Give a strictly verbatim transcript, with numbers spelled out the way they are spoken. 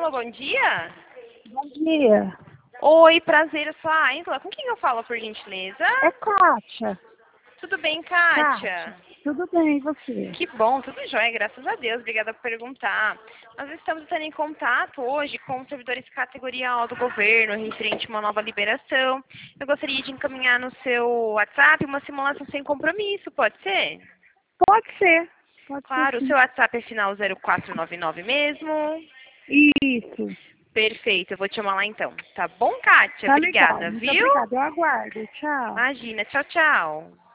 Alô, bom dia. Bom dia. Oi, prazer, eu sou a Angela. Com quem eu falo, por gentileza? É Kátia. Tudo bem, Kátia? Kátia. Tudo bem, e você? Que bom, tudo jóia, graças a Deus. Obrigada por perguntar. Nós estamos entrando em contato hoje com servidores de categoria A do governo, referente a uma nova liberação. Eu gostaria de encaminhar no seu WhatsApp uma simulação sem compromisso, pode ser? Pode ser. Pode ser Claro, o sim. seu WhatsApp é final zero quatro nove nove mesmo? Isso. Perfeito, eu vou te chamar lá então. Tá bom, Kátia? Tá legal. Obrigada, Muito viu? obrigada. Eu aguardo. Tchau. Imagina, tchau, tchau.